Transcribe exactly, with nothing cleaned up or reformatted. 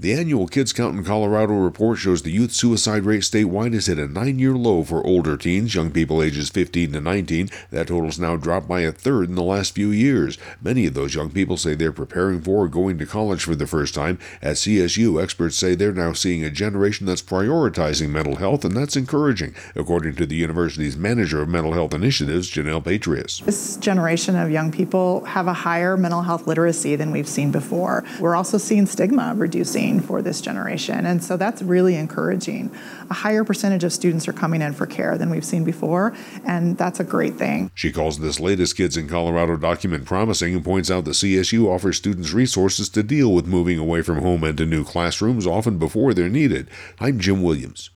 The annual Kids Count in Colorado report shows the youth suicide rate statewide has hit a nine-year low for older teens, young people ages fifteen to nineteen. That total's now dropped by a third in the last few years. Many of those young people say they're preparing for or going to college for the first time. At C S U, experts say they're now seeing a generation that's prioritizing mental health, and that's encouraging, according to the university's manager of mental health initiatives, Janelle Patrius. This generation of young people have a higher mental health literacy than we've seen before. We're also seeing stigma reducing for this generation, and so that's really encouraging. A higher percentage of students are coming in for care than we've seen before, and that's a great thing. She calls this latest Kids in Colorado document promising and points out the C S U offers students resources to deal with moving away from home and to new classrooms often before they're needed. I'm Jim Williams.